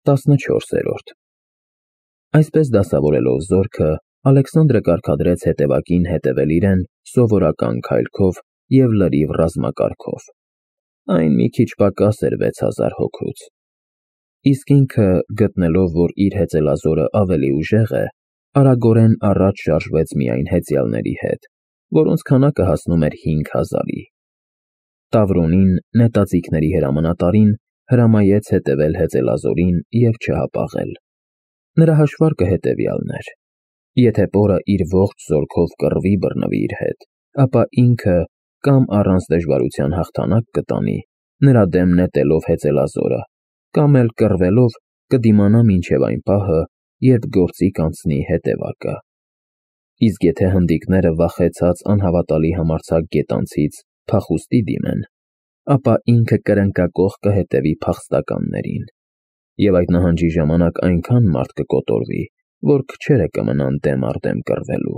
14-րդ Այսպես դասավորելով զորքը, Ալեքսանդրը կարգադրեց հետևակին հետևել իրեն սովորական քայլքով և լրիվ ռազմակարգով։ Այն մի քիչ պակաս էր 6000 հոգուց։ Իսկ ինքը, գտնելով, որ իր հեծելազորը ավելի ուժեղ է, արագորեն առաջ շարժվեց միայն հեծյալների հետ, որոնց քանակը հասնում էր 5000-ի։ Տավրոնին, նետաձիգների հրամանատարին, հրամայեց հետևել հեծելազորին և չհապաղել։ Նրա հաշվարկը հետևյալն էր. եթե պորը իր ողջ զորքով կռվի բռնվի իր հետ, ապա ինքը կամ առանց դժվարության հաղթանակ կտանի, նրա դեմ նետելով հեծելազորը, կամ էլ կռվելով կդիմանա մինչև այն պահը, երբ գործի կանցնի հետևակը։ Իսկ եթե հնդիկները վախեցած անհավատալի համարձակ գետանցից փախուստի դիմեն, ապա ինքը կրնկակոխ կհետևի փախստականներին, և այդ նահանջի ժամանակ այնքան մարդ կկոտորվի, որ քչերը կմնան դեմ առ դեմ կռվելու։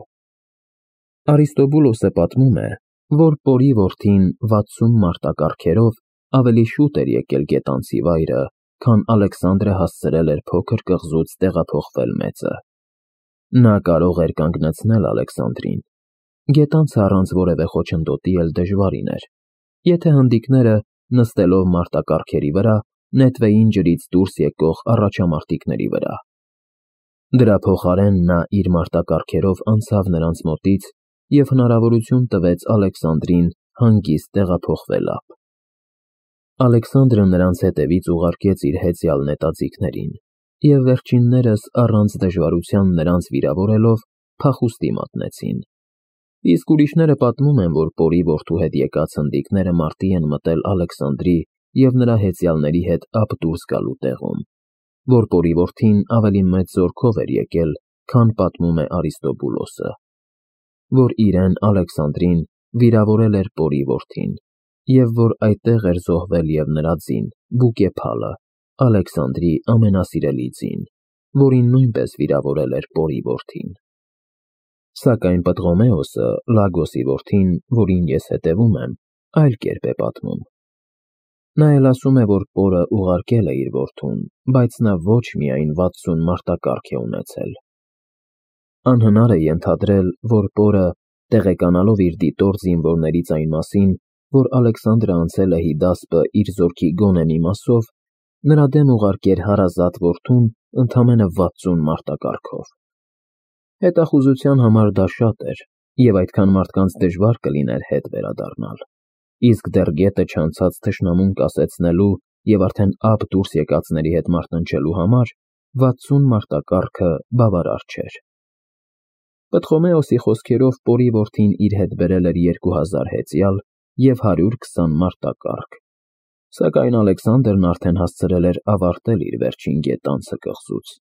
Արիստոբուլոսը պատմում է, որ պորի որդին 60 մարտակառքերով ավելի շուտ էր եկել գետանցի վայրը, քան Ալեքսանդրը հասցրել էր փոքր կղզուց տեղափոխվել մեծը։ Նա կարող էր կանգնեցնել Ալեքսանդրին։ Գետանցը առանց որևէ խոչընդոտի էլ դժվարին էր, եթե հնդիկները, նստելով մարտակառքերի վրա, նետվեին ջրից դուրս եկող առաջամարտիկների վրա։ Դրա փոխարեն նա իր մարտակառքերով անցավ նրանց մոտից և հնարավորություն տվեց Ալեքսանդրին հանգիստ տեղափոխվել ափ։ Ալեքսանդրը նրանց հետևից ուղարկեց իր հեծյալ նետաձիգներին և վերջիններս առանց դժվարության նրանց վիրավորելով փախուստի մատնեցին։ Իսկ ուրիշները պատմում են, որ պորի որդու հետ եկած հնդիկները մարտի են մտել Ալեքսանդրի և նրա հեծյալների հետ ափ դուրս գալու տեղում, որ պորի որդին ավելի մեծ զորքով էր եկել, քան պատմում է Արիստոբուլոսը, որ իրեն Ալեքսանդրին վիրավորել էր պորի որդին, և որ այդտեղ էր զոհվել և նրա ձին Բուկեփալը, Ալեքսանդրի ամենասիրելի ձին, որին նույնպես վիրավորել էր պորի որդին։ Սակայն Պտղոմեոսը, Լագոսի որդին, որին ես հետևում եմ, այլ կերպ է պատմում։ Նա էլ ասում է, որ պորը ուղարկել է իր որդուն, բայց նա ոչ միայն 60 մարտակառք է ունեցել։ Անհնար է ենթադրել, որ պորը, տեղեկանալով իր դիտորդ զինվորներից այն մասին, որ Ալեքսանդրը անցել է Հիդասպը իր զորքի գոնե մի մասով, նրա դեմ ուղարկեր հարազատ որդուն ընդամենը 60 մարտակառքով։ Հետախուզության համար դա շատ էր, և այդքան մարդկանց դժվար կլիներ հետ վերադառնալ։ Իսկ դեռ գետը չանցած թշնամուն կասեցնելու և արդեն ափ դուրս եկածների հետ մարտնչելու համար 60 մարտակառքը բավարար չէր։ Պտղոմեոսի խոսքերով պորի որդին իր հետ բերել էր 2000 հեծյալ և 120 մարտակառք, սակայն Ալեքսանդրն արդեն հասցրել էր ավարտել իր վերջին գետանցը կղզուց։